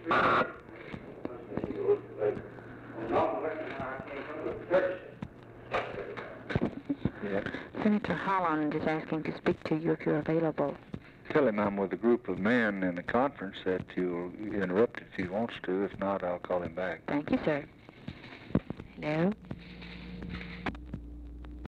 Senator Holland is asking to speak to you if you're available. Tell him I'm with a group of men in a conference that you'll interrupt if he wants to. If not, I'll call him back. Thank you, sir. Hello?